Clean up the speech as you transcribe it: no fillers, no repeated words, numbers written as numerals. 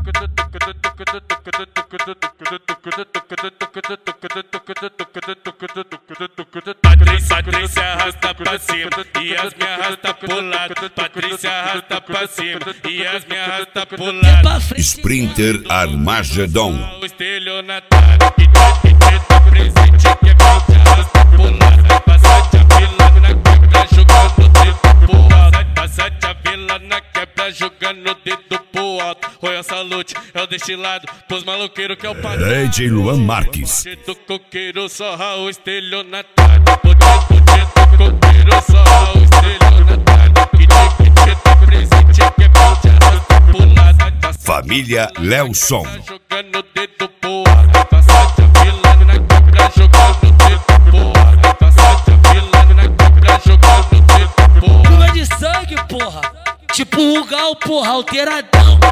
Patrícia arrasta pra cima e as me arrasta pro lado. Patrícia arrasta pra cima e as me arrasta pro lado. Sprinter Armagedon. O estelionatário que tá presente, que é bom te arrasta pro lado. Passa-te a vila na quebra jogando o dedo pro alto. Passa-te a vila na quebra jogando o dedo pro alto. Royal Salute é o destilado pros maloqueiros que é o padrão. DJ Luan Marques. Do coqueiro sorra o estelionatário. Do coqueiro sorra o estelionatário. Que tá presente, que é bom te arrasta pro lado. Família Lelson. Jogando o dedo pro alto. Passa-te a vila na quebra jogando o dedo pro alto. Passa-te a vila na quebra jogando o dedo pro alto. Curva de sangue, porra. Tipo o Gal, porra, alteradão.